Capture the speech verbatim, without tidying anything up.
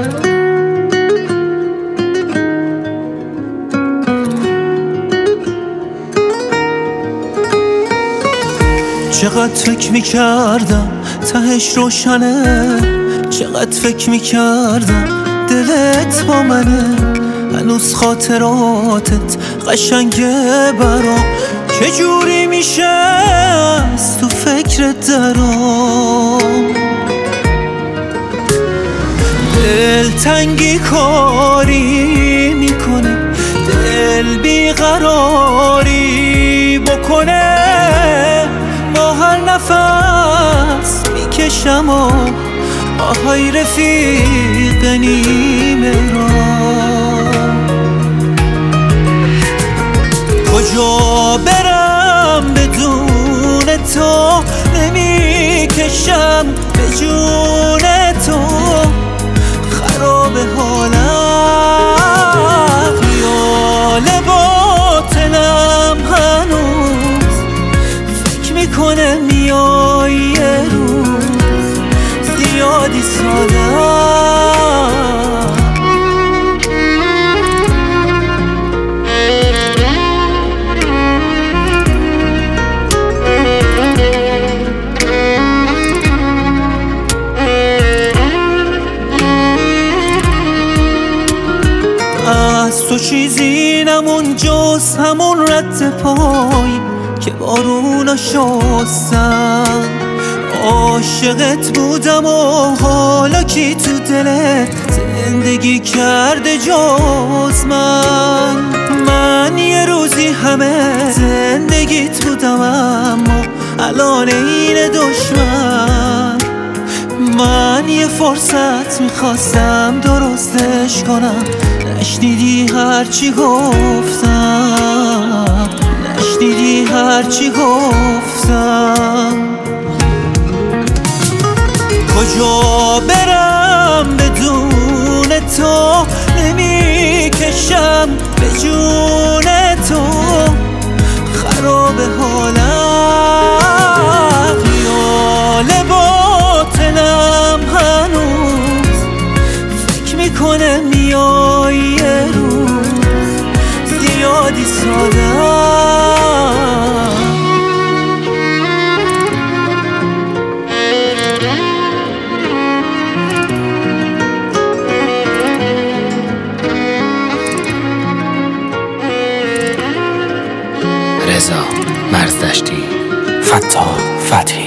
چقدر فکر میکردم تهش روشنه، چقدر فکر میکردم دلت با منه، هنوز خاطراتت قشنگه برام، چجوری میشه از تو فکرت درام. دلتنگی کاری میکنه، دل بیقراری بکنه، با هر نفس میکشم و آهای رفیق نیمه را. کجا برم بدون تو، نمیکشم به جون تو، خراب حالم، خیال باطلم هنوز فکر میکنه میای یه روز، زیادی سادم. از تو چیزی نمون جز همون رد پای که بارونا شستن. عاشقت بودم و حالا کی تو دلت زندگی کرده جز من. من یه روزی همه زندگیت بودم اما الان این دشمن. من یه فرصت میخواستم درستش کنم، نشنیدی هرچی گفتم، نشنیدی هرچی گفتم. کجا برم بدون تو، نمیکشم به جون تو، خراب حالم، خیال باطلم هنوز فکر میکنه میای یه روز، زیادی سادم. رضا مرزدشتی، فتاح فتحی.